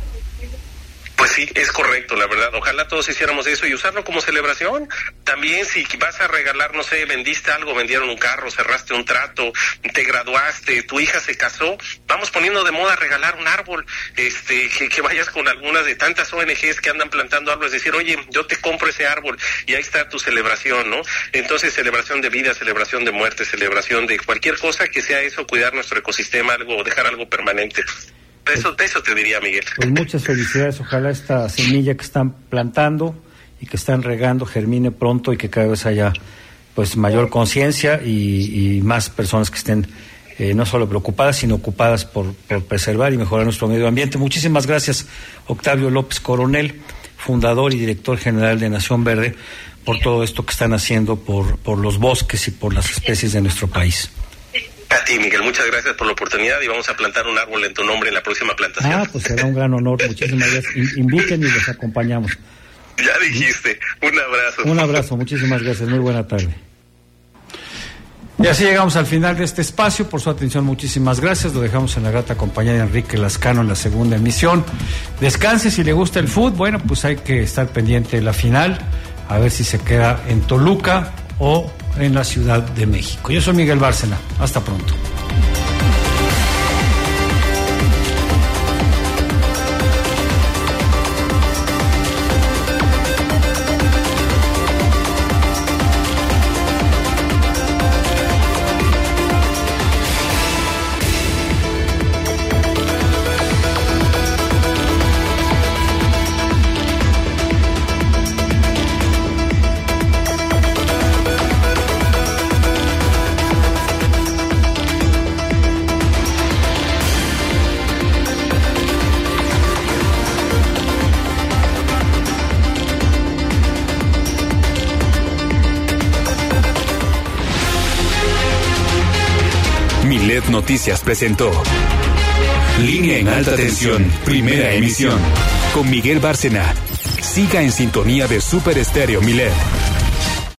Pues sí, es correcto, la verdad. Ojalá todos hiciéramos eso y usarlo como celebración. También si vas a regalar, no sé, vendiste algo, vendieron un carro, cerraste un trato, te graduaste, tu hija se casó, vamos poniendo de moda regalar un árbol, este, que, que vayas con algunas de tantas O N Ges que andan plantando árboles, decir, oye, yo te compro ese árbol y ahí está tu celebración, ¿no? Entonces, celebración de vida, celebración de muerte, celebración de cualquier cosa que sea eso, cuidar nuestro ecosistema, algo, dejar algo permanente. Eso, eso te diría, Miguel. Pues muchas felicidades, ojalá esta semilla que están plantando y que están regando germine pronto y que cada vez haya pues mayor conciencia y, y más personas que estén eh, no solo preocupadas, sino ocupadas por, por preservar y mejorar nuestro medio ambiente. Muchísimas gracias, Octavio López Coronel, fundador y director general de Nación Verde, por todo esto que están haciendo por, por los bosques y por las especies de nuestro país. A ti, Miguel, muchas gracias por la oportunidad y vamos a plantar un árbol en tu nombre en la próxima plantación. Ah, pues será un gran honor. Muchísimas gracias. Inviten y les acompañamos. Ya dijiste. Un abrazo. Un abrazo. Muchísimas gracias. Muy buena tarde. Y así llegamos al final de este espacio. Por su atención, muchísimas gracias. Lo dejamos en la grata compañía de Enrique Lascano en la segunda emisión. Descanse si le gusta el fútbol. Bueno, pues hay que estar pendiente de la final. A ver si se queda en Toluca o en la Ciudad de México. Yo soy Miguel Bárcena. Hasta pronto. Milet Noticias presentó Línea en Alta Tensión, primera emisión, con Miguel Bárcena. Siga en sintonía de Super Estéreo Milet.